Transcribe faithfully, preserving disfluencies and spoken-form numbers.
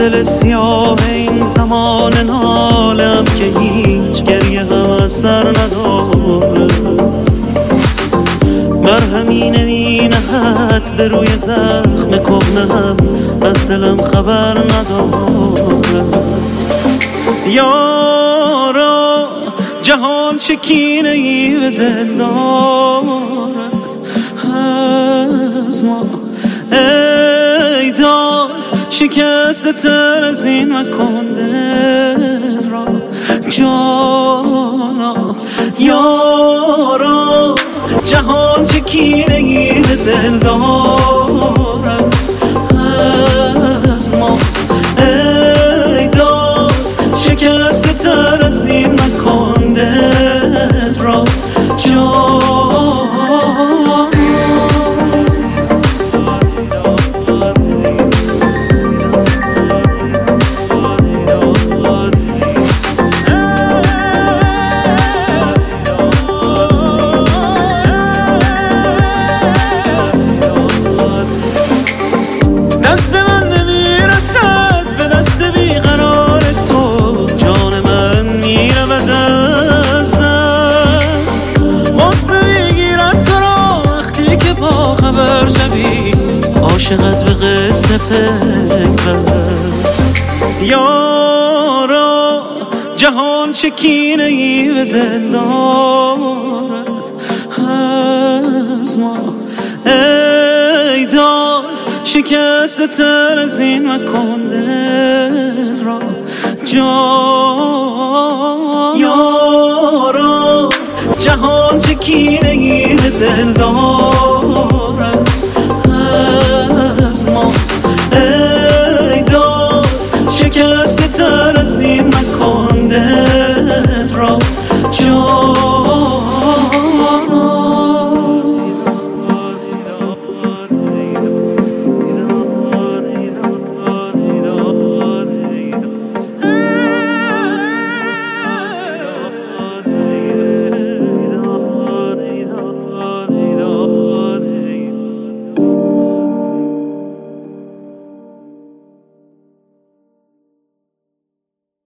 دل سیاه این زمان نالم که هیچ گریه هم از سر نداره، مرهمی نمینهد به روی زخم کهنه‌ام، از دلم خبر نداره. یارا جهان چه کینه ای به دل دارد از ما، ای داد شکسته تر از این مکن دل را جانا. یارا جهان چه کینه ای به دل دارد از ما، ای داد شکسته تر از این مکن دل را جانا. دست من نمیرسد به دست بیقرار تو، جان من میرود از دست. غصه میگیرد تو را وقتی که با خبر شوی، عاشقت به قصه پیوست. یارا جهان چه کینه ای به دل دارد از ما، ای داد شکسته تر از این مکن دل را جان. یارا جهان چه کینه ای به دل دارد